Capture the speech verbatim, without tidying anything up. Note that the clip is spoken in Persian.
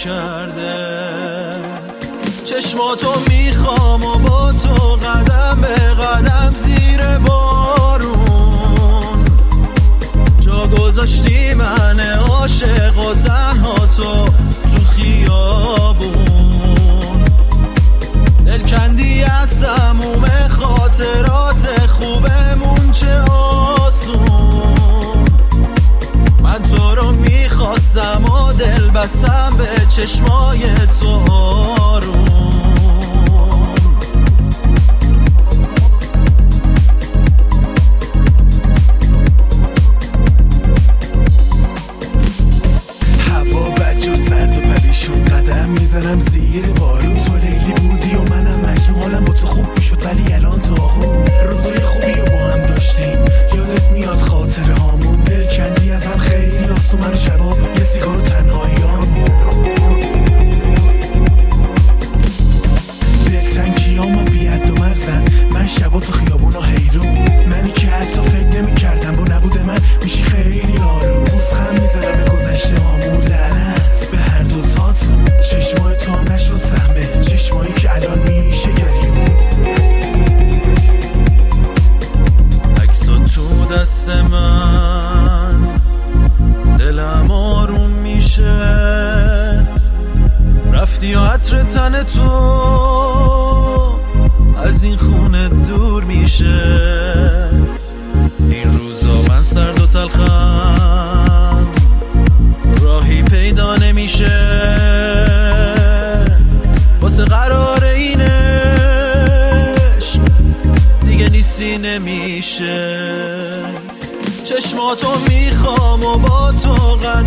کرده. چشماتو میخوام و با تو قدم به قدم زیر بارون جا گذاشتی من عاشق و تنها تو تو خیابون. دلکندی از تموم خاطرات خوبمون چه آسون. من تو رو میخواستم و دل بستم به چشمای تو آروم. هوا بد و سرد و پریشون قدم میزنم زیر بارون. تو لیلی بودی و منم مجنون، حالم با تو خوب میشد ولی الان داغون. روزای خوبی رو با هم داشتیم، یادت میاد خاطره هامون. دل کندی از هم خیلی آسون، من شبا یه سیگار و تنهاییام. دلتنگی ها من بیاد و مرزن، من شبا تو خیابون و حیرون. منی که حتی فکر نمی کردم با نبود من میشی خیلی آروم. بوزخم میزنم به گذشته هامون، لعنت به هر دو تاتون. چشمای تو هم نشد زحمه، چشمایی که الان میشه گریون. عکسا تو دست من دلم آروم میشه. رفتی و عطر تن تو از این خونه دور میشه. این روزا من سرد و تلخم، راهی پیدا نمیشه. واسه قرار این عشق دیگه نیستی نمیشه. چشماتو میخوام و با تو قدم